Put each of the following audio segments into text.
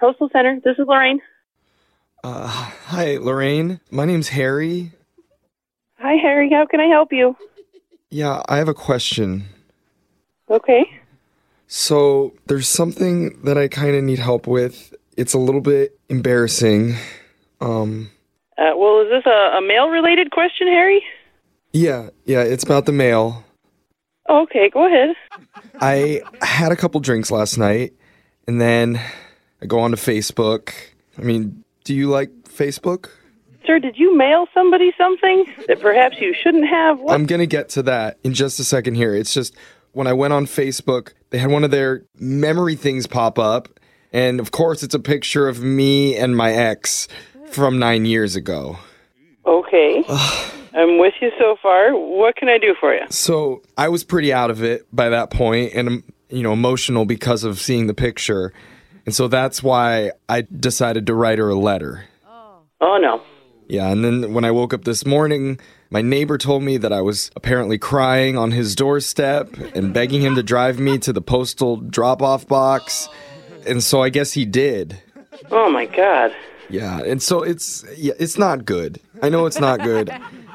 Postal Center. This is Lorraine. Hi, Lorraine. My name's Harry. Hi, Harry. How can I help you? Yeah, I have a question. Okay. So, there's something that I kind of need help with. It's a little bit embarrassing. Well, is this a mail-related question, Harry? Yeah, it's about the mail. Okay, go ahead. I had a couple drinks last night, and then I go onto Facebook. I mean, do you like Facebook? Sir, did you mail somebody something that perhaps you shouldn't have? What? I'm gonna get to that in just a second here. It's just, when I went on Facebook, they had one of their memory things pop up, and of course it's a picture of me and my ex from 9 years ago. Okay. I'm with you so far. What can I do for you? So I was pretty out of it by that point, and emotional because of seeing the picture. And so that's why I decided to write her a letter. Oh, no. Yeah, and then when I woke up this morning, my neighbor told me that I was apparently crying on his doorstep and begging him to drive me to the postal drop-off box. And so I guess he did. Oh, my God. Yeah, and so it's not good. I know it's not good.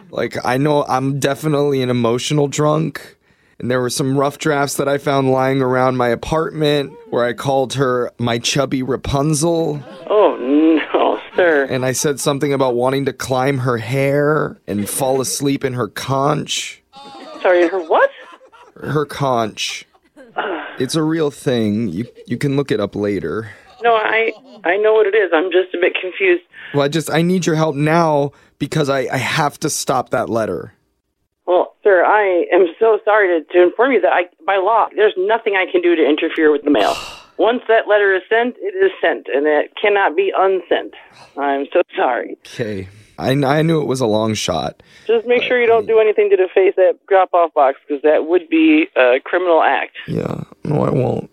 I know I'm definitely an emotional drunk. And there were some rough drafts that I found lying around my apartment where I called her my chubby Rapunzel. Oh, no, sir. And I said something about wanting to climb her hair and fall asleep in her conch. Sorry, her what? Her conch. It's a real thing. You can look it up later. No, I know what it is. I'm just a bit confused. Well, I need your help now because I have to stop that letter. Well, sir, I am so sorry to inform you that by law, there's nothing I can do to interfere with the mail. Once that letter is sent, it is sent, and it cannot be unsent. I'm so sorry. Okay. I knew it was a long shot. Just make sure you don't do anything to deface that drop-off box, because that would be a criminal act. Yeah. No, I won't.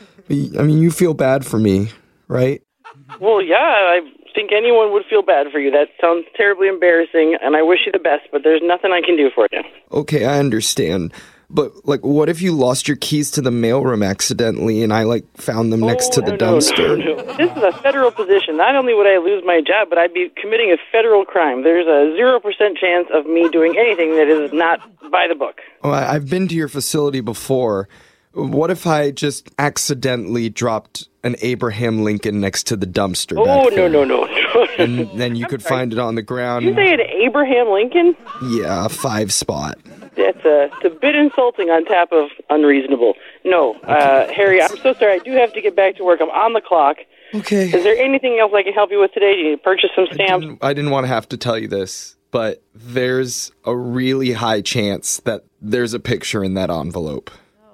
I mean, you feel bad for me, right? Well, yeah, I think anyone would feel bad for you. That sounds terribly embarrassing, and I wish you the best, but there's nothing I can do for you. Okay, I understand. But, what if you lost your keys to the mailroom accidentally and I, found them next to the dumpster? No. This is a federal position. Not only would I lose my job, but I'd be committing a federal crime. There's a 0% chance of me doing anything that is not by the book. Oh, I've been to your facility before. What if I just accidentally dropped an Abraham Lincoln next to the dumpster? Oh, back there? No. And then you could find it on the ground. Did you say an Abraham Lincoln? Yeah, a 5-spot. That's it's a bit insulting on top of unreasonable. No, Harry, I'm so sorry. I do have to get back to work. I'm on the clock. Okay. Is there anything else I can help you with today? Do you need to purchase some stamps? I didn't want to have to tell you this, but there's a really high chance that there's a picture in that envelope.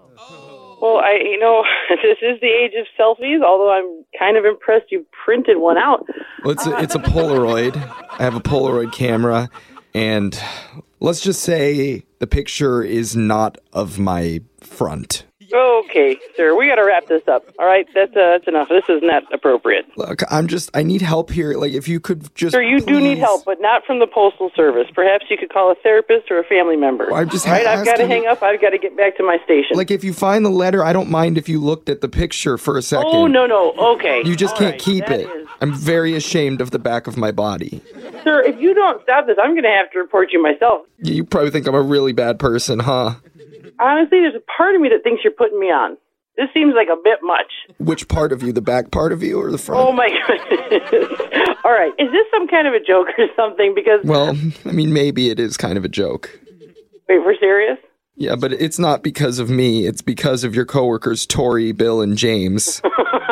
Well, this is the age of selfies, although I'm kind of impressed you printed one out. Well, it's a Polaroid. I have a Polaroid camera, and let's just say the picture is not of my front. Okay, sir, we got to wrap this up. All right, that's enough. This is not appropriate. Look, I need help here. If you could just, sir, you do need help, but not from the Postal Service. Perhaps you could call a therapist or a family member. Well, I'm just all right, I've got to hang up. I've got to get back to my station. If you find the letter, I don't mind if you looked at the picture for a second. Oh, no, okay. You just all can't right, keep it. I'm very ashamed of the back of my body. Sir, if you don't stop this, I'm going to have to report you myself. You probably think I'm a really bad person, huh? Honestly, there's a part of me that thinks you're putting me on. This seems like a bit much. Which part of you? The back part of you or the front? Oh, my goodness. All right. Is this some kind of a joke or something? Because well, maybe it is kind of a joke. Wait, we're serious? Yeah, but it's not because of me. It's because of your coworkers, Tori, Bill, and James.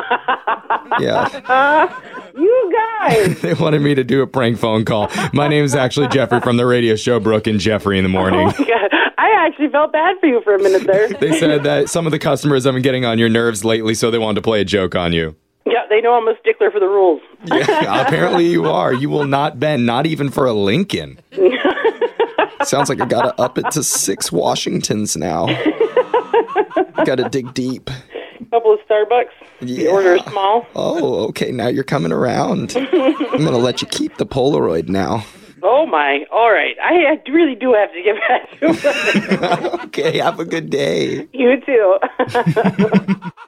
Yeah. You guys. They wanted me to do a prank phone call. My name is actually Jeffrey from the radio show Brooke and Jeffrey in the Morning. Oh, my God. I actually felt bad for you for a minute there. They said that some of the customers have been getting on your nerves lately, so they wanted to play a joke on you. Yeah, they know I'm a stickler for the rules. Yeah, apparently you are. You will not bend, not even for a Lincoln. Sounds like I gotta up it to 6 Washingtons now. Gotta dig deep. Couple of Starbucks. Yeah. The order is small. Oh, okay, now you're coming around. I'm gonna let you keep the Polaroid now. Oh, my. All right. I really do have to get back to work. Okay, have a good day. You too.